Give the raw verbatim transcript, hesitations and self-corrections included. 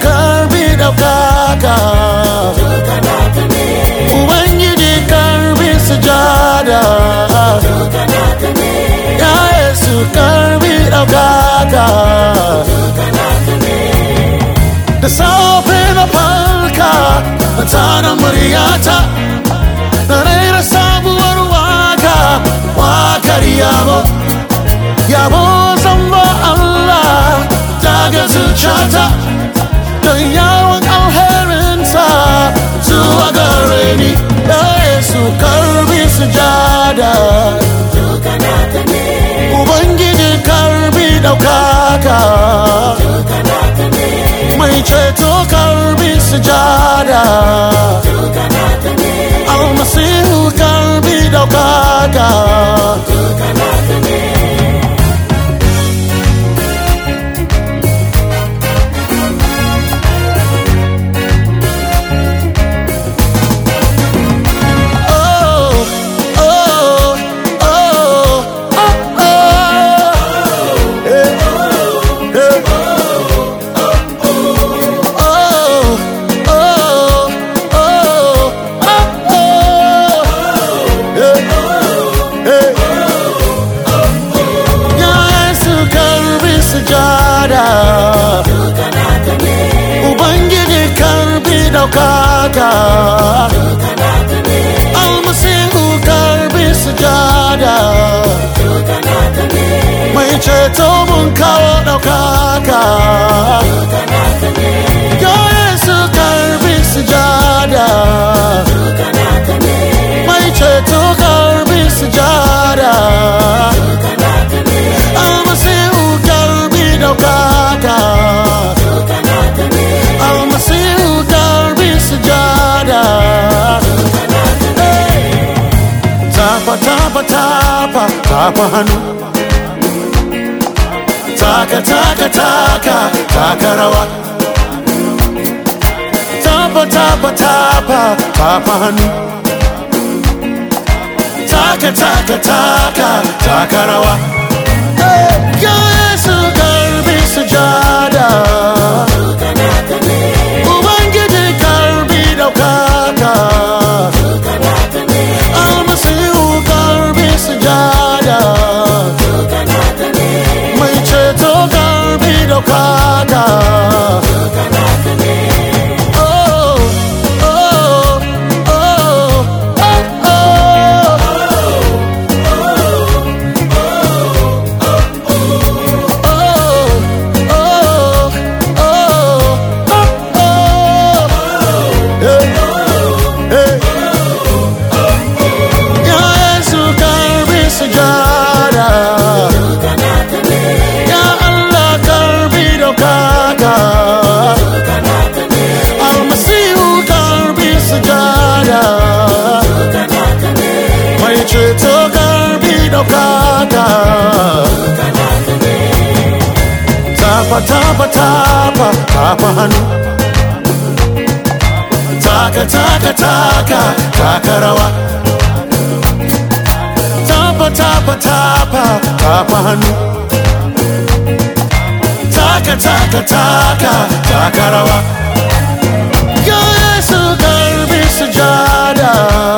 karbi daukaka, Ubangiji karbi sujada, ya Yesu karbi daukaka. Da safe na farka na tana muryata, na raira sabuwar waka, wakar yabo, yabo zamba Allah daga zuciyata, don yawon alherinsa zuwa gare ni. Ya Yesu karbi sujada, Ubangiji karbi daukaka, mai ceto karbi sujada, almasihu karbi daukaka. Ubangiji karbi daukaka, almasihu karbi sujada, mai ceto mun kawo daukaka. Ya Yesu karbi sujada, mai ceto karbi sujada, almasihu karbi daukaka, almasihu karbi sujada. Tapa tapa tapa tapa hannu, taka taka taka taka rawa, tapa tapa tapa tapa hannu, taka taka taka taka rawa. Ya Yesu karbi sujada, Ubangiji karbi daukaka, almasihu karbi sujada, mai ceto karbi daukaka. Ceto karbi daukaka, tapa tapa tapa tapa hannu, taka taka taka taka rawa, tapa tapa tapa tapa hannu, taka taka taka taka rawa. Ya Yesu karbi sujada,